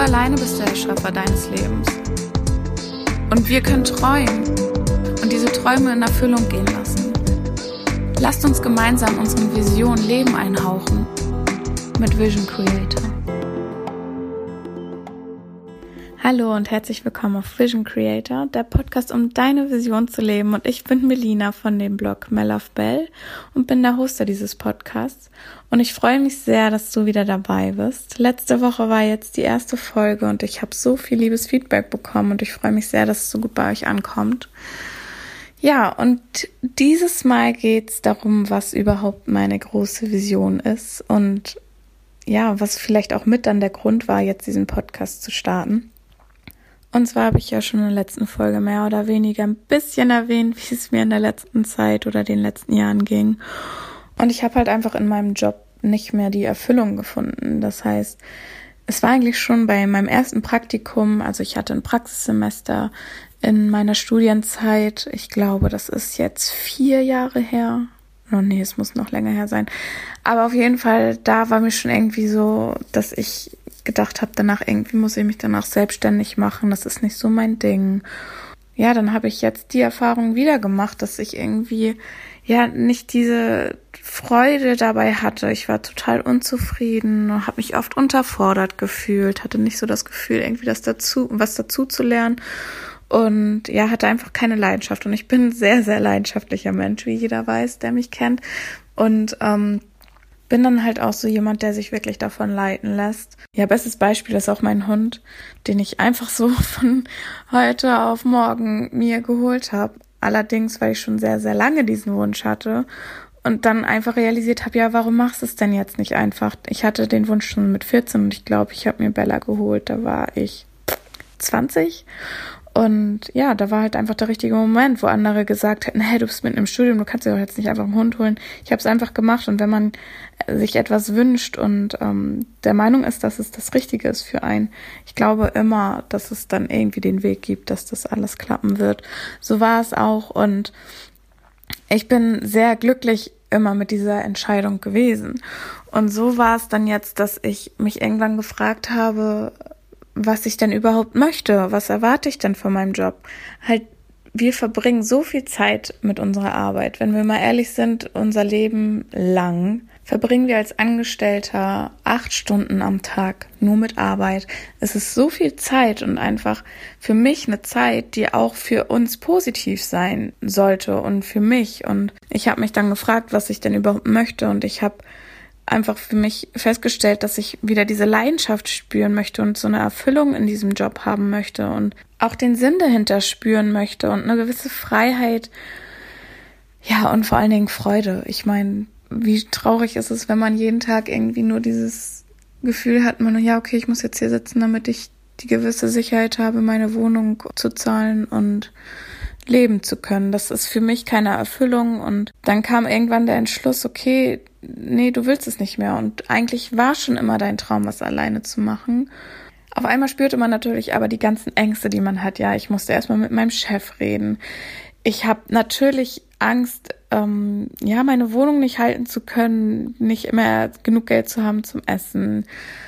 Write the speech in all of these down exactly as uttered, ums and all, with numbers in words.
alleine bist der Erschaffer deines Lebens. Und wir können träumen und diese Träume in Erfüllung gehen lassen. Lasst uns gemeinsam unseren Visionen Leben einhauchen mit Vision Creator. Hallo und herzlich willkommen auf Vision Creator, der Podcast, um deine Vision zu leben. Und ich bin Melina von dem Blog MeLoveBell und bin der Hoster dieses Podcasts. Und ich freue mich sehr, dass du wieder dabei bist. Letzte Woche war jetzt die erste Folge und ich habe so viel liebes Feedback bekommen und ich freue mich sehr, dass es so gut bei euch ankommt. Ja, und dieses Mal geht es darum, was überhaupt meine große Vision ist und ja, was vielleicht auch mit dann der Grund war, jetzt diesen Podcast zu starten. Und zwar habe ich ja schon in der letzten Folge mehr oder weniger ein bisschen erwähnt, wie es mir in der letzten Zeit oder den letzten Jahren ging. Und ich habe halt einfach in meinem Job nicht mehr die Erfüllung gefunden. Das heißt, es war eigentlich schon bei meinem ersten Praktikum, also ich hatte ein Praxissemester in meiner Studienzeit. Ich glaube, das ist jetzt vier Jahre her. Oh nee, es muss noch länger her sein. Aber auf jeden Fall, da war mir schon irgendwie so, dass ich gedacht habe, danach irgendwie muss ich mich danach selbstständig machen. Das ist nicht so mein Ding. Ja, dann habe ich jetzt die Erfahrung wieder gemacht, dass ich irgendwie ja nicht diese Freude dabei hatte. Ich war total unzufrieden und habe mich oft unterfordert gefühlt, hatte nicht so das Gefühl, irgendwie das dazu, was dazu zu lernen. Und ja, hatte einfach keine Leidenschaft. Und ich bin ein sehr, sehr leidenschaftlicher Mensch, wie jeder weiß, der mich kennt. Und ähm, bin dann halt auch so jemand, der sich wirklich davon leiten lässt. Ja, bestes Beispiel ist auch mein Hund, den ich einfach so von heute auf morgen mir geholt habe. Allerdings, weil ich schon sehr, sehr lange diesen Wunsch hatte. Und dann einfach realisiert habe, ja, warum machst du es denn jetzt nicht einfach? Ich hatte den Wunsch schon mit vierzehn und ich glaube, ich habe mir Bella geholt. Da war ich zwanzig. Und ja, da war halt einfach der richtige Moment, wo andere gesagt hätten, hey, du bist mitten im Studium, du kannst dir doch jetzt nicht einfach einen Hund holen. Ich habe es einfach gemacht und wenn man sich etwas wünscht und ähm, der Meinung ist, dass es das Richtige ist für einen, ich glaube immer, dass es dann irgendwie den Weg gibt, dass das alles klappen wird. So war es auch und ich bin sehr glücklich immer mit dieser Entscheidung gewesen. Und so war es dann jetzt, dass ich mich irgendwann gefragt habe, was ich denn überhaupt möchte, was erwarte ich denn von meinem Job? Halt, wir verbringen so viel Zeit mit unserer Arbeit. Wenn wir mal ehrlich sind, unser Leben lang verbringen wir als Angestellter acht Stunden am Tag nur mit Arbeit. Es ist so viel Zeit und einfach für mich eine Zeit, die auch für uns positiv sein sollte und für mich. Und ich habe mich dann gefragt, was ich denn überhaupt möchte und ich habe einfach für mich festgestellt, dass ich wieder diese Leidenschaft spüren möchte und so eine Erfüllung in diesem Job haben möchte und auch den Sinn dahinter spüren möchte und eine gewisse Freiheit, ja, und vor allen Dingen Freude. Ich meine, wie traurig ist es, wenn man jeden Tag irgendwie nur dieses Gefühl hat, man, ja, okay, ich muss jetzt hier sitzen, damit ich die gewisse Sicherheit habe, meine Wohnung zu zahlen und leben zu können. Das ist für mich keine Erfüllung und dann kam irgendwann der Entschluss, okay, nee, du willst es nicht mehr und eigentlich war schon immer dein Traum, was alleine zu machen. Auf einmal spürte man natürlich aber die ganzen Ängste, die man hat. Ja, ich musste erstmal mit meinem Chef reden. Ich habe natürlich Angst, ähm, ja, meine Wohnung nicht halten zu können, nicht mehr genug Geld zu haben zum Essen.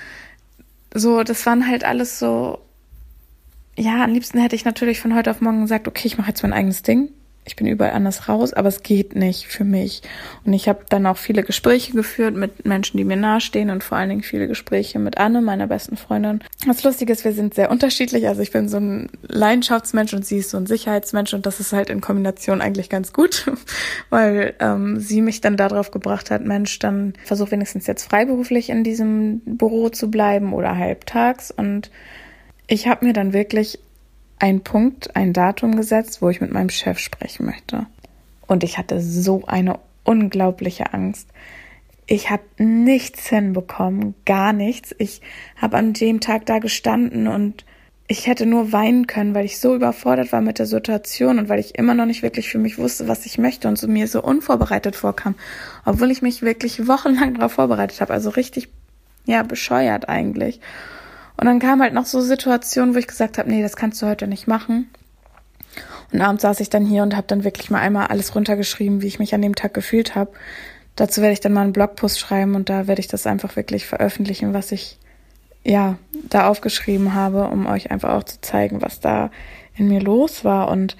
So, das waren halt alles so. Ja, am liebsten hätte ich natürlich von heute auf morgen gesagt, okay, ich mache jetzt mein eigenes Ding. Ich bin überall anders raus, aber es geht nicht für mich. Und ich habe dann auch viele Gespräche geführt mit Menschen, die mir nahestehen und vor allen Dingen viele Gespräche mit Anne, meiner besten Freundin. Das Lustige ist, wir sind sehr unterschiedlich. Also ich bin so ein Leidenschaftsmensch und sie ist so ein Sicherheitsmensch und das ist halt in Kombination eigentlich ganz gut, weil ähm, sie mich dann darauf gebracht hat, Mensch, dann versuch wenigstens jetzt freiberuflich in diesem Büro zu bleiben oder halbtags. Und ich habe mir dann wirklich einen Punkt, ein Datum gesetzt, wo ich mit meinem Chef sprechen möchte. Und ich hatte so eine unglaubliche Angst. Ich habe nichts hinbekommen, gar nichts. Ich habe an dem Tag da gestanden und ich hätte nur weinen können, weil ich so überfordert war mit der Situation und weil ich immer noch nicht wirklich für mich wusste, was ich möchte und so mir so unvorbereitet vorkam, obwohl ich mich wirklich wochenlang darauf vorbereitet habe. Also richtig, ja, bescheuert eigentlich. Und dann kam halt noch so Situationen, wo ich gesagt habe, nee, das kannst du heute nicht machen. Und abends saß ich dann hier und habe dann wirklich mal einmal alles runtergeschrieben, wie ich mich an dem Tag gefühlt habe. Dazu werde ich dann mal einen Blogpost schreiben und da werde ich das einfach wirklich veröffentlichen, was ich ja, da aufgeschrieben habe, um euch einfach auch zu zeigen, was da in mir los war. Und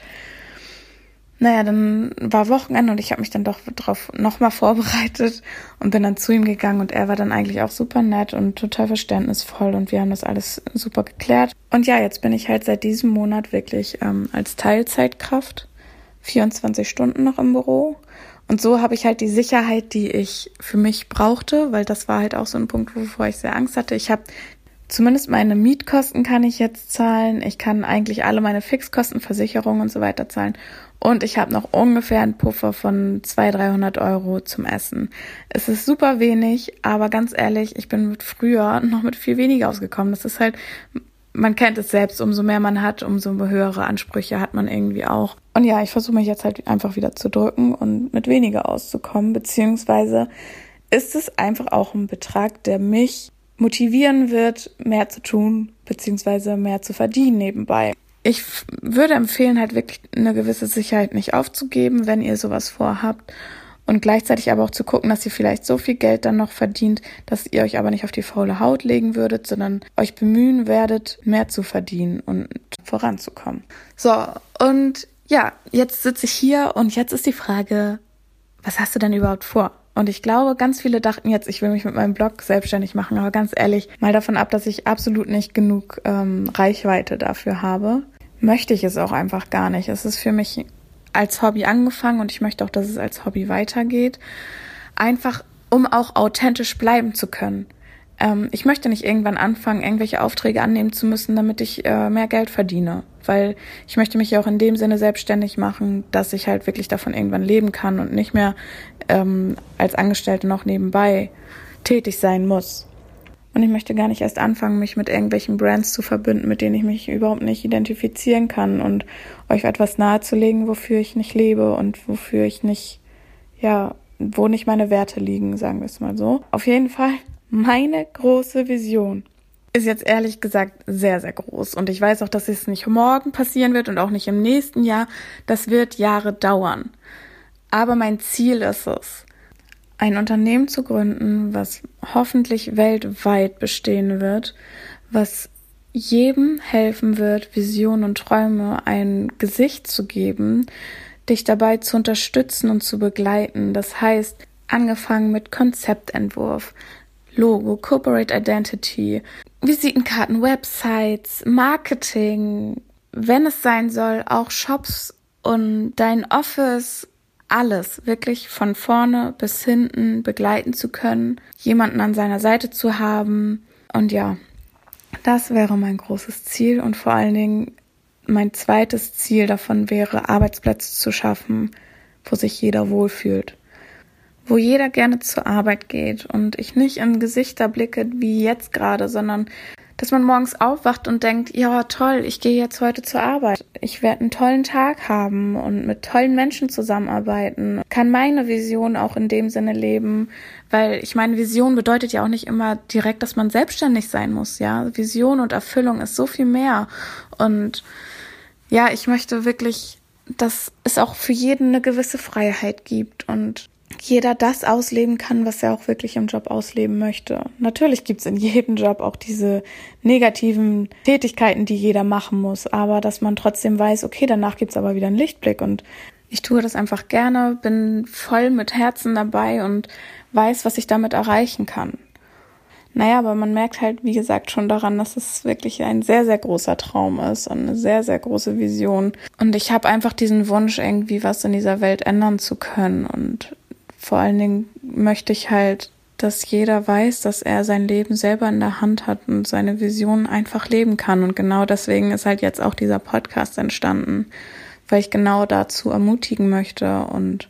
naja, dann war Wochenende und ich habe mich dann doch darauf nochmal vorbereitet und bin dann zu ihm gegangen und er war dann eigentlich auch super nett und total verständnisvoll und wir haben das alles super geklärt. Und ja, jetzt bin ich halt seit diesem Monat wirklich ähm, als Teilzeitkraft vierundzwanzig Stunden noch im Büro. Und so habe ich halt die Sicherheit, die ich für mich brauchte, weil das war halt auch so ein Punkt, wovor ich sehr Angst hatte. Ich habe zumindest meine Mietkosten kann ich jetzt zahlen. Ich kann eigentlich alle meine Fixkosten, Versicherungen und so weiter zahlen. Und ich habe noch ungefähr einen Puffer von zweihundert, dreihundert Euro zum Essen. Es ist super wenig, aber ganz ehrlich, ich bin mit früher noch mit viel weniger ausgekommen. Das ist halt, man kennt es selbst, umso mehr man hat, umso höhere Ansprüche hat man irgendwie auch. Und ja, ich versuche mich jetzt halt einfach wieder zu drücken und mit weniger auszukommen, beziehungsweise ist es einfach auch ein Betrag, der mich motivieren wird, mehr zu tun, beziehungsweise mehr zu verdienen nebenbei. Ich f- würde empfehlen, halt wirklich eine gewisse Sicherheit nicht aufzugeben, wenn ihr sowas vorhabt. Und gleichzeitig aber auch zu gucken, dass ihr vielleicht so viel Geld dann noch verdient, dass ihr euch aber nicht auf die faule Haut legen würdet, sondern euch bemühen werdet, mehr zu verdienen und voranzukommen. So, und ja, jetzt sitze ich hier und jetzt ist die Frage, was hast du denn überhaupt vor? Und ich glaube, ganz viele dachten jetzt, ich will mich mit meinem Blog selbstständig machen, aber ganz ehrlich, mal davon ab, dass ich absolut nicht genug ähm, Reichweite dafür habe, möchte ich es auch einfach gar nicht. Es ist für mich als Hobby angefangen und ich möchte auch, dass es als Hobby weitergeht. Einfach, um auch authentisch bleiben zu können. Ähm, ich möchte nicht irgendwann anfangen, irgendwelche Aufträge annehmen zu müssen, damit ich äh, mehr Geld verdiene. Weil ich möchte mich ja auch in dem Sinne selbstständig machen, dass ich halt wirklich davon irgendwann leben kann und nicht mehr ähm, als Angestellte noch nebenbei tätig sein muss. Und ich möchte gar nicht erst anfangen, mich mit irgendwelchen Brands zu verbünden, mit denen ich mich überhaupt nicht identifizieren kann und euch etwas nahezulegen, wofür ich nicht lebe und wofür ich nicht, ja, wo nicht meine Werte liegen, sagen wir es mal so. Auf jeden Fall, meine große Vision ist jetzt ehrlich gesagt sehr, sehr groß. Und ich weiß auch, dass es nicht morgen passieren wird und auch nicht im nächsten Jahr. Das wird Jahre dauern. Aber mein Ziel ist es, ein Unternehmen zu gründen, was hoffentlich weltweit bestehen wird, was jedem helfen wird, Visionen und Träume ein Gesicht zu geben, dich dabei zu unterstützen und zu begleiten. Das heißt, angefangen mit Konzeptentwurf, Logo, Corporate Identity, Visitenkarten, Websites, Marketing, wenn es sein soll, auch Shops und dein Office, alles wirklich von vorne bis hinten begleiten zu können, jemanden an seiner Seite zu haben. Und ja, das wäre mein großes Ziel und vor allen Dingen mein zweites Ziel davon wäre, Arbeitsplätze zu schaffen, wo sich jeder wohlfühlt, wo jeder gerne zur Arbeit geht und ich nicht in Gesichter blicke wie jetzt gerade, sondern dass man morgens aufwacht und denkt, ja toll, ich gehe jetzt heute zur Arbeit. Ich werde einen tollen Tag haben und mit tollen Menschen zusammenarbeiten. Kann meine Vision auch in dem Sinne leben, weil ich meine, Vision bedeutet ja auch nicht immer direkt, dass man selbstständig sein muss, ja. Vision und Erfüllung ist so viel mehr. Und ja, ich möchte wirklich, dass es auch für jeden eine gewisse Freiheit gibt und jeder das ausleben kann, was er auch wirklich im Job ausleben möchte. Natürlich gibt's in jedem Job auch diese negativen Tätigkeiten, die jeder machen muss, aber dass man trotzdem weiß, okay, danach gibt's aber wieder einen Lichtblick und ich tue das einfach gerne, bin voll mit Herzen dabei und weiß, was ich damit erreichen kann. Naja, aber man merkt halt, wie gesagt, schon daran, dass es wirklich ein sehr, sehr großer Traum ist und eine sehr, sehr große Vision. Und ich habe einfach diesen Wunsch, irgendwie was in dieser Welt ändern zu können und vor allen Dingen möchte ich halt, dass jeder weiß, dass er sein Leben selber in der Hand hat und seine Vision einfach leben kann. Und genau deswegen ist halt jetzt auch dieser Podcast entstanden, weil ich genau dazu ermutigen möchte. Und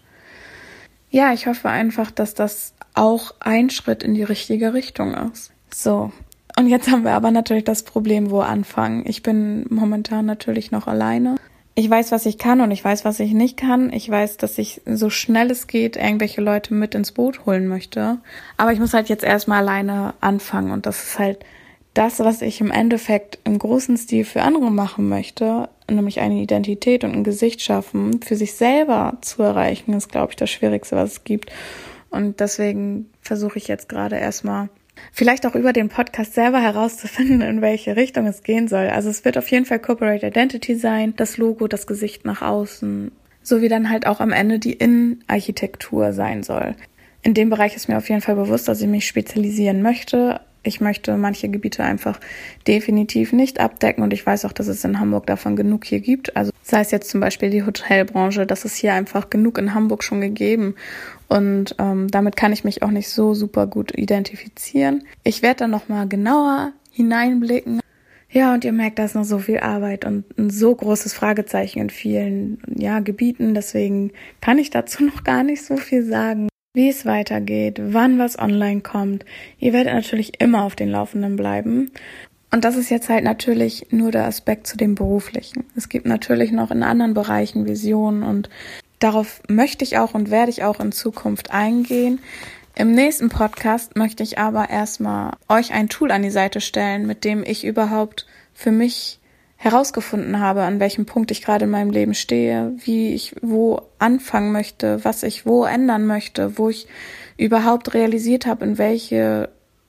ja, ich hoffe einfach, dass das auch ein Schritt in die richtige Richtung ist. So, und jetzt haben wir aber natürlich das Problem, wo anfangen. Ich bin momentan natürlich noch alleine. Ich weiß, was ich kann und ich weiß, was ich nicht kann. Ich weiß, dass ich so schnell es geht irgendwelche Leute mit ins Boot holen möchte. Aber ich muss halt jetzt erstmal alleine anfangen. Und das ist halt das, was ich im Endeffekt im großen Stil für andere machen möchte. Nämlich eine Identität und ein Gesicht schaffen, für sich selber zu erreichen, ist, glaube ich, das Schwierigste, was es gibt. Und deswegen versuche ich jetzt gerade erstmal vielleicht auch über den Podcast selber herauszufinden, in welche Richtung es gehen soll. Also es wird auf jeden Fall Corporate Identity sein, das Logo, das Gesicht nach außen, sowie dann halt auch am Ende die Innenarchitektur sein soll. In dem Bereich ist mir auf jeden Fall bewusst, dass ich mich spezialisieren möchte. Ich möchte manche Gebiete einfach definitiv nicht abdecken und ich weiß auch, dass es in Hamburg davon genug hier gibt. Also sei es jetzt zum Beispiel die Hotelbranche, das ist hier einfach genug in Hamburg schon gegeben und ähm, damit kann ich mich auch nicht so super gut identifizieren. Ich werde dann nochmal genauer hineinblicken. Ja, und ihr merkt, da ist noch so viel Arbeit und ein so großes Fragezeichen in vielen ja, Gebieten. Deswegen kann ich dazu noch gar nicht so viel sagen. Wie es weitergeht, wann was online kommt. Ihr werdet natürlich immer auf den Laufenden bleiben. Und das ist jetzt halt natürlich nur der Aspekt zu dem Beruflichen. Es gibt natürlich noch in anderen Bereichen Visionen und darauf möchte ich auch und werde ich auch in Zukunft eingehen. Im nächsten Podcast möchte ich aber erstmal euch ein Tool an die Seite stellen, mit dem ich überhaupt für mich herausgefunden habe, an welchem Punkt ich gerade in meinem Leben stehe, wie ich wo anfangen möchte, was ich wo ändern möchte, wo ich überhaupt realisiert habe, in welche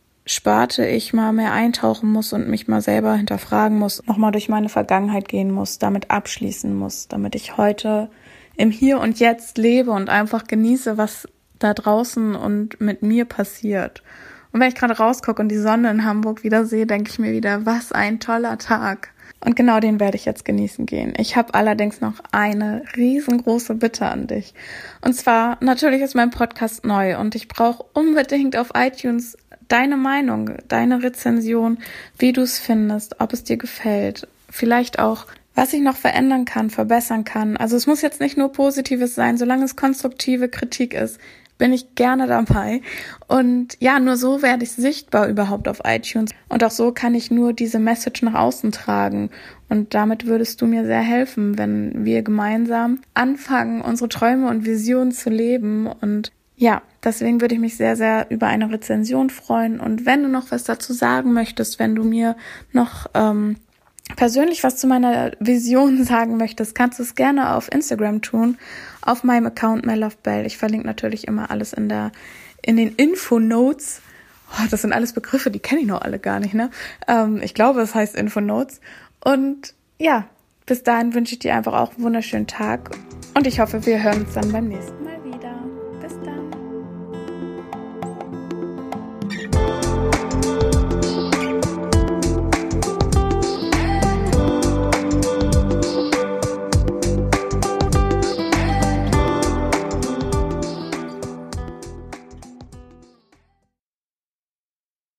Sparte ich mal mehr eintauchen muss und mich mal selber hinterfragen muss, nochmal durch meine Vergangenheit gehen muss, damit abschließen muss, damit ich heute im Hier und Jetzt lebe und einfach genieße, was da draußen und mit mir passiert. Und wenn ich gerade rausgucke und die Sonne in Hamburg wieder sehe, denke ich mir wieder, was ein toller Tag. Und genau den werde ich jetzt genießen gehen. Ich habe allerdings noch eine riesengroße Bitte an dich. Und zwar, natürlich ist mein Podcast neu und ich brauche unbedingt auf iTunes deine Meinung, deine Rezension, wie du es findest, ob es dir gefällt. Vielleicht auch, was ich noch verändern kann, verbessern kann. Also es muss jetzt nicht nur Positives sein, solange es konstruktive Kritik ist, bin ich gerne dabei. Und ja, nur so werde ich sichtbar überhaupt auf iTunes. Und auch so kann ich nur diese Message nach außen tragen. Und damit würdest du mir sehr helfen, wenn wir gemeinsam anfangen, unsere Träume und Visionen zu leben. Und ja, deswegen würde ich mich sehr, sehr über eine Rezension freuen. Und wenn du noch was dazu sagen möchtest, wenn du mir noch ähm, persönlich was zu meiner Vision sagen möchtest, kannst du es gerne auf Instagram tun, auf meinem Account MyLoveBell. Ich verlinke natürlich immer alles in der in den Infonotes. Oh, das sind alles Begriffe, die kenne ich noch alle gar nicht, ne? Ähm, ich glaube, es heißt Infonotes. Und ja, bis dahin wünsche ich dir einfach auch einen wunderschönen Tag und ich hoffe, wir hören uns dann beim nächsten Mal.